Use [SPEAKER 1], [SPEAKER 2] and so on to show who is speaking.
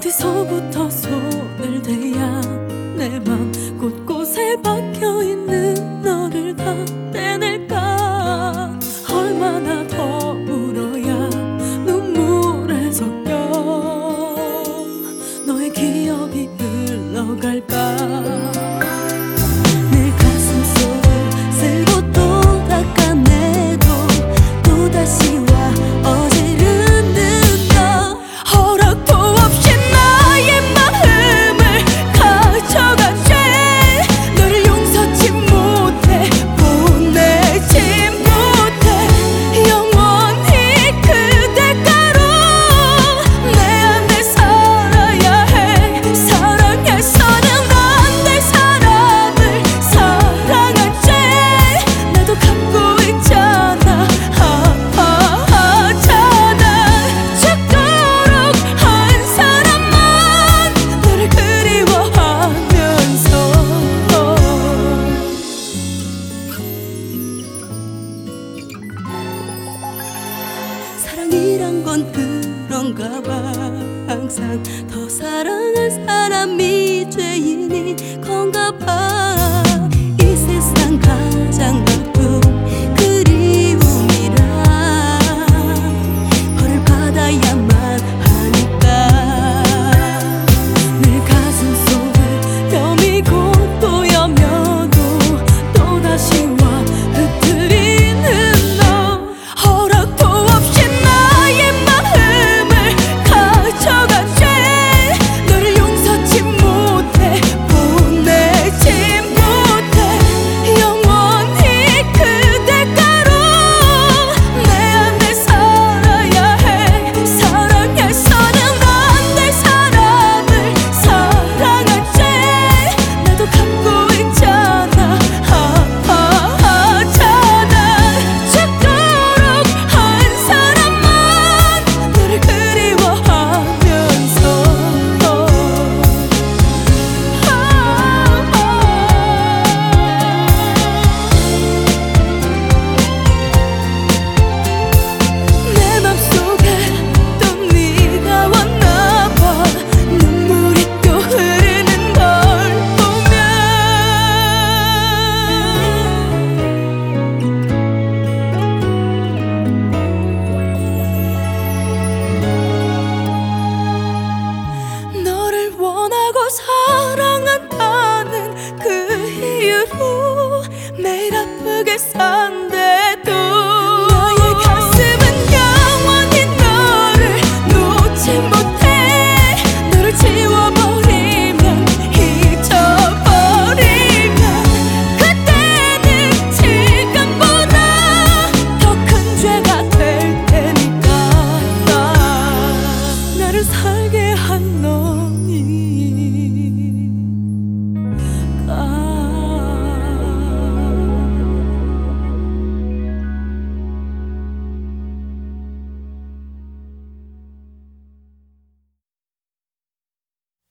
[SPEAKER 1] 어디서부터 손을 대야 내 맘 곳곳에 박혀있는 너를 다 떼낼까. 얼마나 더 울어야 눈물에 섞여 너의 기억이 흘러갈까. 내 가슴 속을 쓸고 또 닦아내도 또다시 와 어지르는 너. 허락도 없이 나의 마음을 가져간 죄. 너를 용서치 못해 보내지 못해. 영원히 그대가로 내 안에 살아야 해. 사랑해서는 안 될 사람을 사랑한 죄. 나도 갖고 있잖아. 아파하잖아. 죽도록 한 사람만 너를 그리워하면서. 사랑이란 건 그런가 봐. 항상 더 사랑한 사람이 죄인이 건가 봐. 이 세상 가장 나쁜 그리움이라 벌을 받아야만 하니까. 내 가슴 속을 여미고 또 여며도 또다시 와 흩트리는 너. 허락도 없이 나의 마음을 가져간 죄. 너를 용서치 못해 보내지 못해. 영원히 그대가로 내 안에 살아야 해. 사랑해서는 안 될 사람을 사랑한 죄. 나도 갖고 있잖아. 아파하잖아. 죽도록 한 사람만 너를 그리워하면서. 내 맘속에 또 네가 왔나 봐. 눈물이 또 흐르는 걸 보면 너를 원하고 사랑한다는 그 이유로 매일 아프게 산대도 너의 가슴은 영원히 너를 놓지 못해. 너를 지워버리면 잊어버리면 그때는 지금보다 더 큰 죄가 될 테니까. 나를 살게